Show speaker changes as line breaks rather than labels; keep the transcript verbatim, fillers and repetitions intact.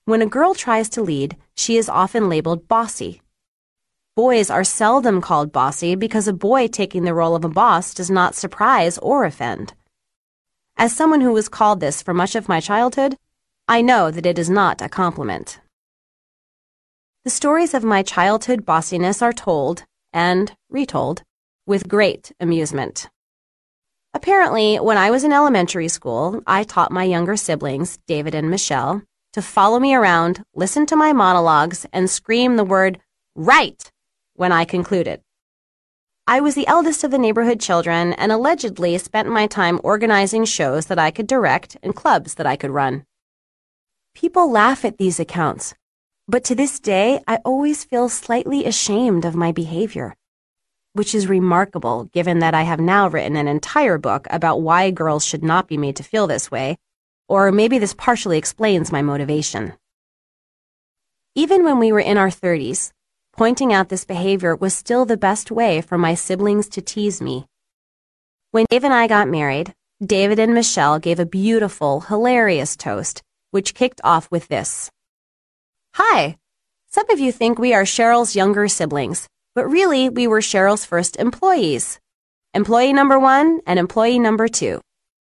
When a girl tries to lead, she is often labeled bossy. Boys are seldom called bossy because a boy taking the role of a boss does not surprise or offend. As someone who was called this for much of my childhood, I know that it is not a compliment. The stories of my childhood bossiness are told, and retold, with great amusement. Apparently, when I was in elementary school, I taught my younger siblings, David and Michelle, to follow me around, listen to my monologues, and scream the word, "Right!" when I concluded. I was the eldest of the neighborhood children and allegedly spent my time organizing shows that I could direct and clubs that I could run. People laugh at these accounts, but to this day, I always feel slightly ashamed of my behavior, which is remarkable given that I have now written an entire book about why girls should not be made to feel this way, or maybe this partially explains my motivation. Even when we were in our thirties, pointing out this behavior was still the best way for my siblings to tease me. When Dave and I got married, David and Michelle gave a beautiful, hilarious toast, which kicked off with this. Hi! Some of you think we are Cheryl's younger siblings, but really we were Cheryl's first employees. Employee number one and employee number two.